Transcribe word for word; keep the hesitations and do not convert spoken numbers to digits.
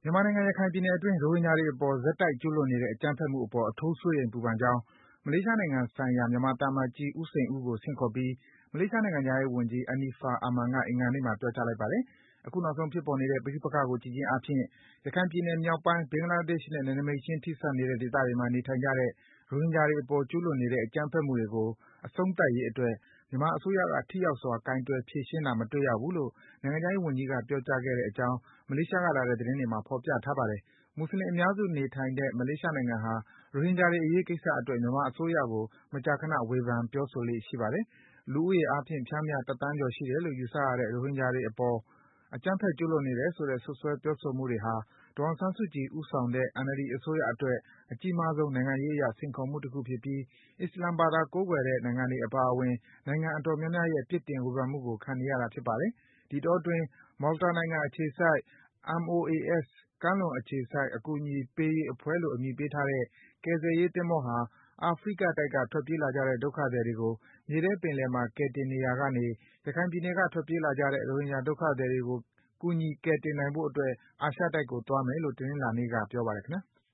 မြန်မာနိုင်ငံ ရခိုင်ပြည်နယ်အတွင်း ရိုဟင်ဂျာတွေအပေါ် ဆက်တိုက်ကျူးလွန်နေတဲ့ အကြမ်းဖက်မှုအပေါ် အထူးစိုးရိမ်ပူပန်ကြောင်း မလေးရှားနိုင်ငံဆိုင်ရာ မြန်မာသံအမတ်ကြီး ဦးစိန်ဦးကို ဆင့်ခေါ်ပြီး မလေးရှားနိုင်ငံခြားရေးဝန်ကြီး Anifah Aman က အင်္ဂါနေ့မှာ ပြောကြားလိုက်ပါတယ်။ အခုနောက်ဆုံးဖြစ်ပေါ်နေတဲ့ ပဋိပက္ခကို ကြည့်ခြင်းအားဖြင့် ရခိုင်ပြည်နယ်မြောက်ပိုင်း ဘင်္ဂလားဒေ့ရှ်နဲ့ နယ်နိမိတ်ချင်း ထိစပ်နေတဲ့ ဒေသတွေမှာ နေထိုင်ကြတဲ့ ရိုဟင်ဂျာတွေအပေါ် ကျူးလွန်နေတဲ့ အကြမ်းဖက်မှုတွေကို အဆုံးသတ်ရေးအတွက် မြန်မာအစိုးရက ထိရောက်စွာ ကိုင်တွယ် ဖြေရှင်းတာ မတွေ့ရဘူးလို့ နိုင်ငံခြားရေးဝန်ကြီးက ပြောကြားခဲ့တဲ့အကြောင်း မလေးရှားကလာတဲ့ သတင်းတွေမှာ ဖော်ပြထားပါတယ်။ မွတ်ဆလင်အများစုနေထိုင်တဲ့ မလေးရှားနိုင်ငံဟာ ရိုဟင်ဂျာတွေအရေးကိစ္စအတွက် မြန်မာအစိုးရကို မကြာခန ဝေဖန် ပြောဆိုလေ့ရှိပါတယ်။ လူဦးရေအားဖြင့် ပျမ်းမျှ တသန်းကျော်ရှိတယ်လို့ ယူဆရတဲ့ ရိုဟင်ဂျာတွေအပေါ် အကြမ်းဖက် ကျူးလွန်နေတယ်ဆိုတဲ့ စွပ်စွဲ ပြောဆိုမှုတွေဟာ ဒေါ်အောင်ဆန်းစုကြည်ဦးဆောင်တဲ့ အန်အယ်လ်ဒီအစိုးရအတွက် အကြီးမားဆုံး နိုင်ငံရေးအရ စိန်ခေါ်မှုတခုဖြစ်ပြီး အစ္စလာမ်ဘာသာကိုးကွယ်တဲ့ နိုင်ငံတွေအပါအဝင် နိုင်ငံအတော်များများရဲ့ ပြစ်တင် ဝေဖန်မှုကို ခံနေရတာ ဖြစ်ပါတယ်။ ဒီအတောအတွင်း Malta နိုင်ငံအခြေစိုက် MOAS ကမ်းလွန်အခြေစိုက် အကူအညီပေးရေးအဖွဲ့လို့ အမည်ပေးထားတဲ့ ကယ်ဆယ်ရေးသင်္ဘောဟာ အာဖရိကတိုက်က ထွက်ပြေးလာကြတဲ့ ဒုက္ခသည်တွေကို မြေထဲပင်လယ်မှာ ကယ်တင်နေရာကနေ ရခိုင်ပြည်နယ်က ထွက်ပြေးလာကြတဲ့ ရိုဟင်ဂျာဒုက္ခသည်တွေကို ကူညီ ကယ်တင်နိုင်ဖို့အတွက် အာရှတိုက်ကို သွားမယ်လို့ တနင်္လာနေ့က ပြောပါတယ် ခင်ဗျာ